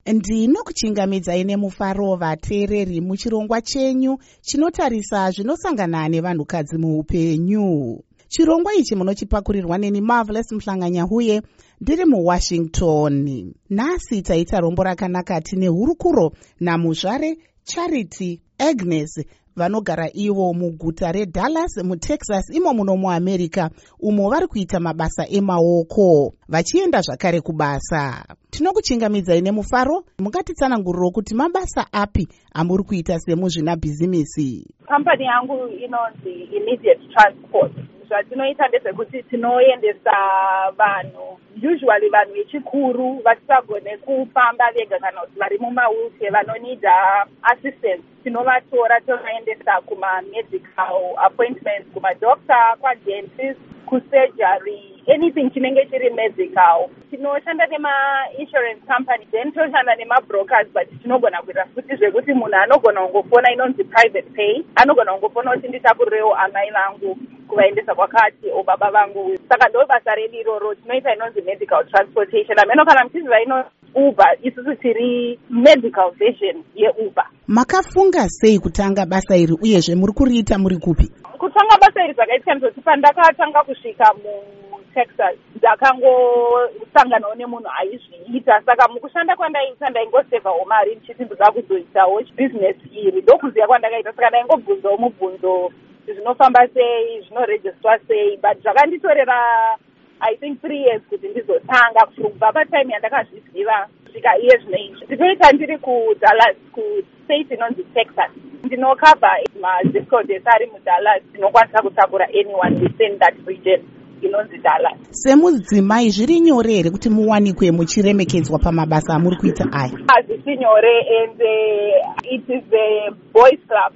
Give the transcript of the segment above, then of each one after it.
Ndinokuchingamidzai nemufaro vateereri muchirongwa chenyu chinotarisa zvinosangana nevanhukadzi muupenyu. Chirongwa ichi munochipakurirwa neni Marvelous Mhlanganyahuye ndiri muWashington. Nhasi taita rombo rakanaka tine hurukuro namuzvare Charity Agnes vanogara ivo muguta reDallas muTexas imo muno muAmerica, umo vari kuita mabasa emaoko vachienda zvakare kubasa. Tinokuchingamidzai nemufaro, mungatitsananguriro kuti mabasa api amuri kuita semuzvina bhizimisi? Kampani yangu inonzi Immediate Transport. Zvatinoita ndezvekuti tinoendesa vanhu, usually vanhu vechikuru vasisagone kufamba vega kana kuti vari mumawheelchair vanonida assistance. Tinovatora tovaendesa kuma-medical appointments, kumadoctor, kwadentist, kusurgery, anything chinenge chiri medical. Tinoshanda nema-insurance company, then toshanda nema-brokers, but tinogona kuita futi zvekuti munhu anogona kungofona inonzi private pay, anogona kungofona kuti nditakurewo amai vangu kuvaendesa kwakati obaba vangu. Saka ndo basa redu iroro tinoita inonzi medical transportation. Ameno kana mchiziva ino Uber, isusu tiri medical version yeUber. Makafunga sei kutanga basa iri uyezve muri kuriita muri kupi? Kutanga basa iri zvakaitwa ndizvoti pandakatanga kusvika muTexas ndakangosanganawo nemunhu aizviita. Saka mukushanda kwandaita ndaingosevawo mari ndichiti ndoda kuzoitawo business iri. Ndokuziva kwandakaita, saka ndaingobvunzawo mubvunzo zvinofamba sei, zvinorejistwa sei, but zvakanditorera I think 3 years kuti ndizotanga kubva patime yandakazviziva kusvika iye zvinoizvi. Ndinoita ndiri kuDallas, kustate inonzi Texas. Ndinokavha mazip codes ari muDallas, ndinokwanisa kutakura anyone within that region inonzi Dallas. Semudzimai zviri nyore here kuti muwanikwe muchiremekedzwa pamabasa amuri kuita aya? Hazvisi nyore, and it is a boys club.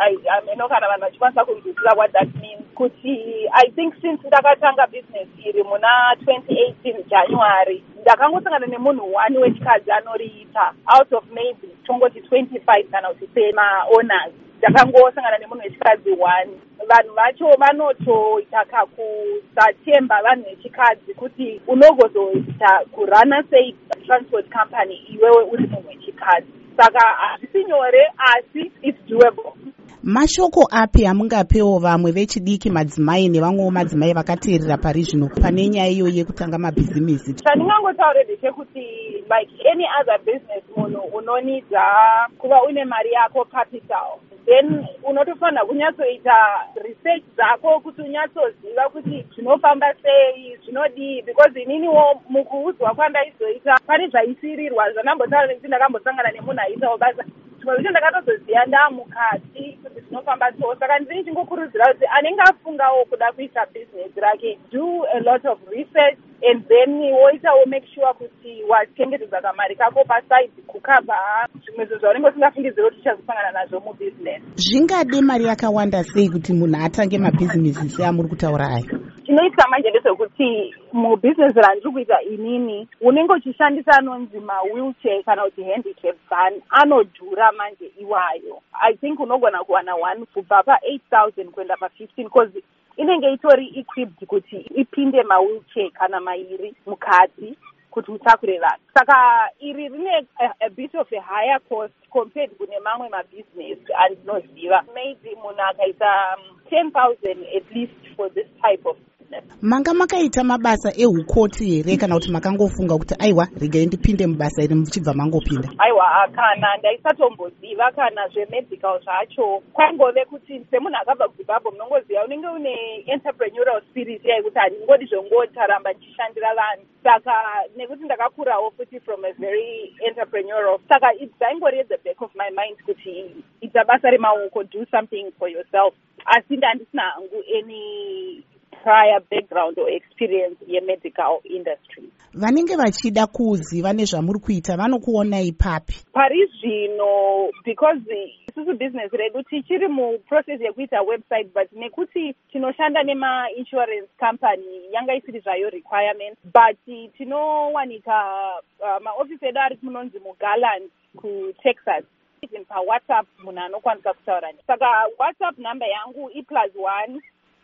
I kana vanhu vachikwanisa kunzwisisa what that means. Kuti I think since ndakatanga business iri muna 2018 January, ndakangosangana nemunhu 1 wechikadzi anoriita out of maybe tongoti 25 kana kuti sema-owners. Ndakangosangana nemunhu wechikadzi 1. Vanhu vacho vanotoita kakusatemba vanhu vechikadzi kuti unogozoita kurana sei transport company iwewe uri munhu wechikadzi. Saka hazvisi nyore asi it's doable. Mashoko api amungapewo vamwe vechidiki, madzimai nevamwewo madzimai vakateerera pari zvino pane nyaya iyo yekutanga mabhizimisi? Chandingangotaura ndechekuti like any other business, munhu unonidza kuva une mari yako capital, then unotofanira kunyatsoita research dzako kuti unyatsoziva kuti zvinofamba sei, zvinodii, because ininiwo mukuudzwa kwandaizoita pane zvaisirirwa zvandambotaura nekuti ndakambosangana nemunhu aiitawo basa chimwe icho ndakatozoziva ndamukati kuti zvinofamba so. Saka ndini chingokurudzira kuti anenge afungawo kuda kuita business rake, do a lot of research and then woitawo make sure kuti wachengetedza kamari kako paside kukavha zvimwe zvinhu zvaunenge usingafungidziri kuti uchazosangana nazvo mubusiness. Zvingade mari yakawanda sei kuti munhu atange mabhizinesi seamuri kutaura ayo? Chinoita manje ndezvekuti mubusiness randiri kuita inini unenge uchishandisa anonzi ma-wheelchair kana kuti handicap van anodhura manje iwayo. I think unogona kuwana 1 kubva pa8,000 kuenda pa15 because inenge itori equipped kuti ipinde ma-wheelchair kana mairi mukati kuti utakure vanhu. Saka iri rine a bit of a higher cost compared kune mamwe mabusiness andinoziva. Maybe munhu akaita 10,000 at least for this type of business. Manga makaita mabasa ehukoti here kana kuti makangofunga kuti aiwa regai ndipinde mubasa iri muchibva mangopinda? Aiwa, kana ndaisatomboziva kana zvemedical zvacho. Kwangove kuti semunhu akabva kuZimbabwe munongoziva unenge une entrepreneurial spirit yekuti handingodi zvongotaramba ndichishandira vanhu. Saka nekuti ndakakurawo futi from a very entrepreneurial, saka dzaingori at the back of my mind kuti ita basa remaoko, do something for yourself. Asi ndandisina hangu any prior background or experience ye-medical industry. Vanenge vachida kuziva nezvamuri kuita vanokuonai papi? Pari zvino, because isusu business redu tichiri muprocess yekuita website, but nekuti tinoshanda nema-insurance company yanga isiri zvayo requirement, but tinowanika maoffice edu ari kunonzi muGarland kuTexas. Even pa WhatsApp munhu anokwanisa kutaura. Saka WhatsApp number yangu i+1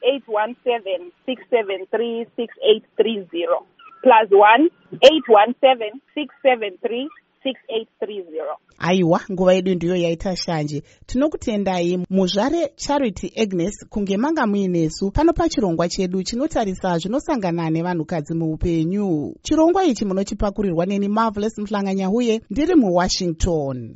817 673 6830 +1 817 673 6830. aiwa, nguva yedu ndiyo yaita shanje. Tinokutendai muzvare Charity Agnes kunge manga muinesu pano pachirongwa chedu chinotarisa zvinosangana nevanhukadzi muupenyu. Chirongwa ichi munochipakurirwa neni Marvelous Mhlanganya huye ndiri muWashington.